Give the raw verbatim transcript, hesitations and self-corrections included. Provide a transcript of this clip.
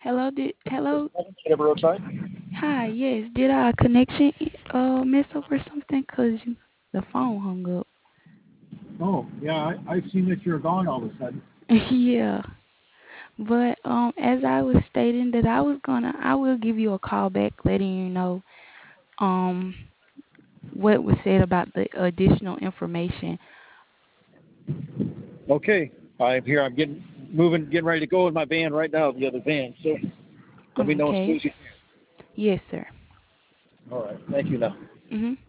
Hello, did hello? Get roadside. Hi, yes. Did our connection uh mess up or something? Cause you, the phone hung up. Oh, yeah, I, I've seen that you're gone all of a sudden. Yeah. But um, as I was stating that I was gonna, I will give you a call back, letting you know um what was said about the additional information. Okay, I'm here. I'm getting moving, getting ready to go in my van right now, the other van. So let me know as soon Okay. as you. Yes, sir. All right. Thank you now. Mhm.